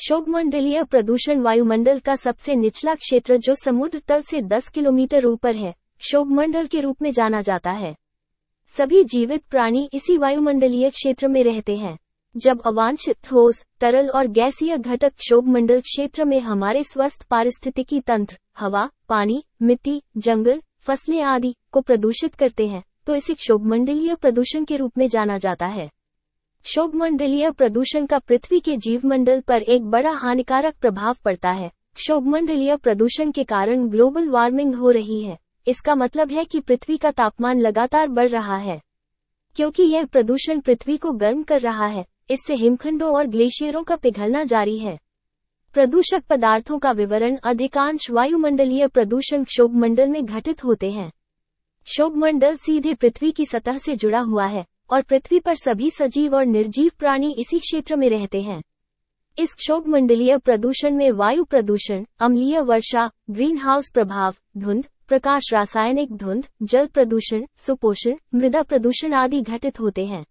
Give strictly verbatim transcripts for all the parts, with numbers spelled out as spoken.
क्षोभमंडलीय प्रदूषण वायुमंडल का सबसे निचला क्षेत्र जो समुद्र तल से दस किलोमीटर ऊपर है, क्षोभमंडल के रूप में जाना जाता है। सभी जीवित प्राणी इसी वायुमंडलीय क्षेत्र में रहते हैं। जब अवांछित ठोस, तरल और गैसीय घटक क्षोभमंडल क्षेत्र में हमारे स्वस्थ पारिस्थितिकी तंत्र, हवा, पानी, मिट्टी, जंगल, फसलें आदि को प्रदूषित करते हैं, तो इसे क्षोभमंडलीय प्रदूषण के रूप में जाना जाता है। क्षोभमंडलीय प्रदूषण का पृथ्वी के जीवमंडल पर एक बड़ा हानिकारक प्रभाव पड़ता है। क्षोभमंडलीय प्रदूषण के कारण ग्लोबल वार्मिंग हो रही है। इसका मतलब है कि पृथ्वी का तापमान लगातार बढ़ रहा है। क्योंकि यह प्रदूषण पृथ्वी को गर्म कर रहा है, इससे हिमखंडों और ग्लेशियरों का पिघलना जारी है। प्रदूषक पदार्थों का विवरण। अधिकांश वायुमंडलीय प्रदूषण क्षोभमंडल में घटित होते हैं। क्षोभमंडल सीधे पृथ्वी की सतह से जुड़ा हुआ है और पृथ्वी पर सभी सजीव और निर्जीव प्राणी इसी क्षेत्र में रहते हैं। इस क्षोभमंडलीय प्रदूषण में वायु प्रदूषण, अम्लीय वर्षा, ग्रीन हाउस प्रभाव, धुंध, प्रकाश, रासायनिक धुंध, जल प्रदूषण, सुपोषण, मृदा प्रदूषण आदि घटित होते हैं।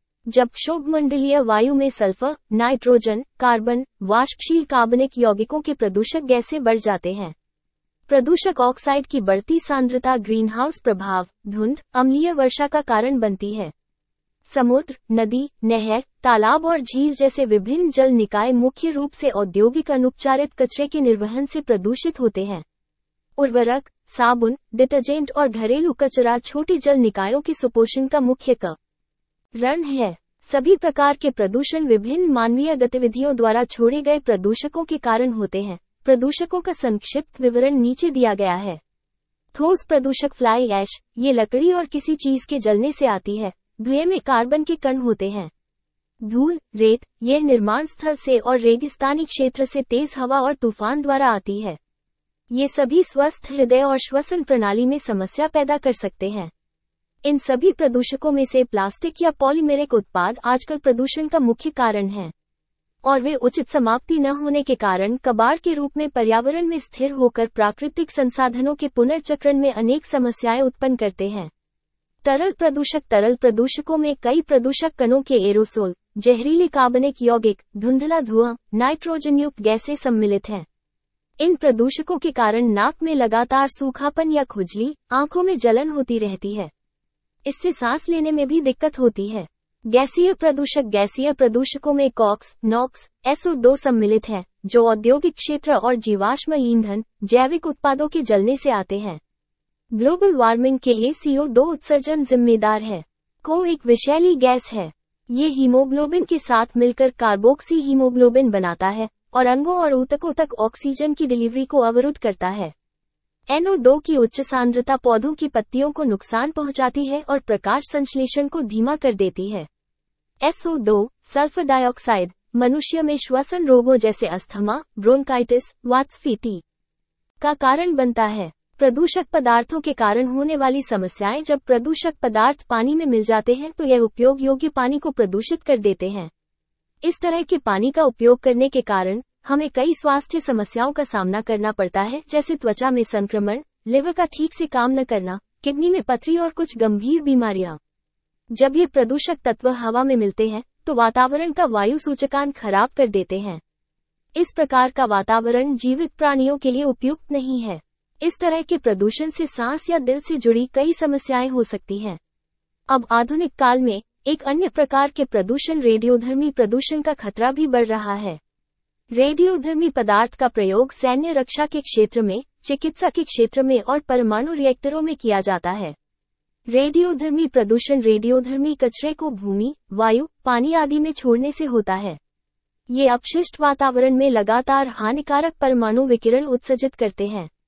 जब क्षोभमंडलीय वायु में सल्फर, नाइट्रोजन, कार्बन, वाष्पशील कार्बनिक यौगिकों के प्रदूषक गैसें बढ़ जाते हैं। प्रदूषक ऑक्साइड की बढ़ती सांद्रता ग्रीनहाउस प्रभाव, धुंध, अम्लीय वर्षा का कारण बनती है। समुद्र, नदी, नहर, तालाब और झील जैसे विभिन्न जल निकाय मुख्य रूप से औद्योगिक अनुपचारित कचरे के निर्वहन से प्रदूषित होते हैं। उर्वरक, साबुन, डिटर्जेंट और घरेलू कचरा छोटे जल निकायों के सुपोषण का मुख्य कारण है। सभी प्रकार के प्रदूषण विभिन्न मानवीय गतिविधियों द्वारा छोड़े गए प्रदूषकों के कारण होते हैं। प्रदूषकों का संक्षिप्त विवरण नीचे दिया गया है। ठोस प्रदूषक फ्लाई ऐश, ये लकड़ी और किसी चीज के जलने से आती है। धुएं में कार्बन के कण होते हैं। धूल, रेत, यह निर्माण स्थल से और रेगिस्तानी क्षेत्र से तेज हवा और तूफान द्वारा आती है। ये सभी स्वस्थ हृदय और श्वसन प्रणाली में समस्या पैदा कर सकते हैं। इन सभी प्रदूषकों में से प्लास्टिक या पॉलीमेरिक उत्पाद आजकल प्रदूषण का मुख्य कारण हैं, और वे उचित समाप्ति न होने के कारण कबाड़ के रूप में पर्यावरण में स्थिर होकर प्राकृतिक संसाधनों के पुनर्चक्रण में अनेक समस्याएं उत्पन्न करते हैं। तरल प्रदूषक। तरल प्रदूषकों में कई प्रदूषक कणों के एरोसोल, जहरीले कार्बनिक यौगिक, धुंधला धुआं, नाइट्रोजन युक्त गैसें सम्मिलित हैं। इन प्रदूषकों के कारण नाक में लगातार सूखापन या खुजली, आंखों में जलन होती रहती है। इससे सांस लेने में भी दिक्कत होती है। गैसीय प्रदूषक। गैसीय प्रदूषकों में COx, NOx, S O two सम्मिलित हैं, जो औद्योगिक क्षेत्र और जीवाश्म ईंधन, जैविक उत्पादों के जलने से आते हैं। ग्लोबल वार्मिंग के लिए सी ओ टू उत्सर्जन जिम्मेदार है। को एक विषैली गैस है। ये हीमोग्लोबिन के साथ मिलकर कार्बोक्सी हीमोग्लोबिन बनाता है और अंगों और ऊतकों तक ऑक्सीजन की डिलीवरी को अवरुद्ध करता है। एन ओ टू की उच्च सांद्रता पौधों की पत्तियों को नुकसान पहुंचाती है और प्रकाश संश्लेषण को धीमा कर देती है। S O two, sulphur dioxide, मनुष्य में श्वसन रोगों जैसे अस्थमा, ब्रोंकाइटिस, वातस्फीति का कारण बनता है। प्रदूषक पदार्थों के कारण होने वाली समस्याएं। जब प्रदूषक पदार्थ पानी में मिल जाते हैं तो यह उपयोग योग्य पानी को प्रदूषित कर देते हैं। इस तरह के पानी का उपयोग करने के कारण हमें कई स्वास्थ्य समस्याओं का सामना करना पड़ता है, जैसे त्वचा में संक्रमण, लिवर का ठीक से काम न करना, किडनी में पथरी और कुछ गंभीर बीमारियां। जब ये प्रदूषक तत्व हवा में मिलते हैं तो वातावरण का वायु सूचकांक खराब कर देते हैं। इस प्रकार का वातावरण जीवित प्राणियों के लिए उपयुक्त नहीं है। इस तरह के प्रदूषण से सांस या दिल से जुड़ी कई समस्याएं हो सकती हैं। अब आधुनिक काल में एक अन्य प्रकार के प्रदूषण रेडियोधर्मी प्रदूषण का खतरा भी बढ़ रहा है। रेडियोधर्मी पदार्थ का प्रयोग सैन्य रक्षा के क्षेत्र में, चिकित्सा के क्षेत्र में और परमाणु रिएक्टरों में किया जाता है। रेडियोधर्मी प्रदूषण रेडियोधर्मी कचरे को भूमि, वायु, पानी आदि में छोड़ने से होता है। ये अपशिष्ट वातावरण में लगातार हानिकारक परमाणु विकिरण उत्सर्जित करते हैं।